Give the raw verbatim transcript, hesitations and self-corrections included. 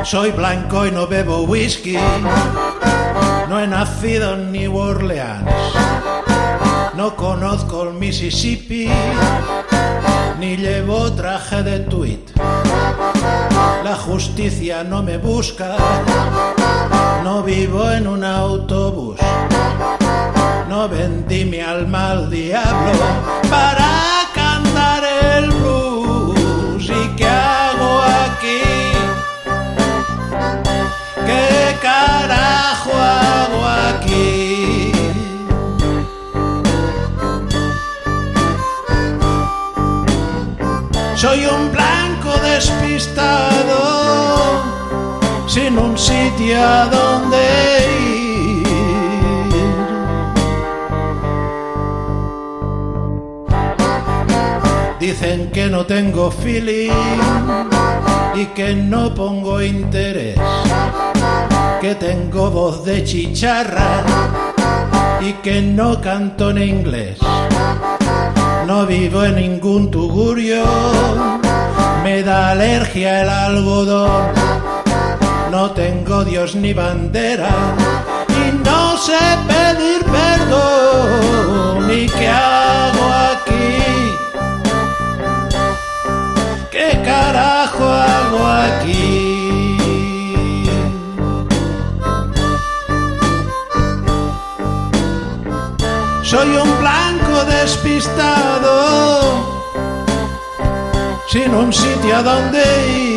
Soy blanco y no bebo whisky, no he nacido en New Orleans, no conozco el Mississippi, ni llevo traje de tweed. La justicia no me busca, no vivo en un autobús, no vendí mi alma al diablo para cantar el blues. ¿Y qué hago aquí? ¿Qué carajo hago aquí? Soy un blanco despistado, sin un sitio a donde ir. Dicen que no tengo feeling y que no pongo interés, que tengo voz de chicharra y que no canto en inglés. No vivo en ningún tugurio, me da alergia el algodón. No tengo Dios ni bandera y no sé pedir perdón. ¿Y qué hago aquí? ¿Qué carajo hago aquí? Soy un blanco despistado, sin un sitio a donde ir.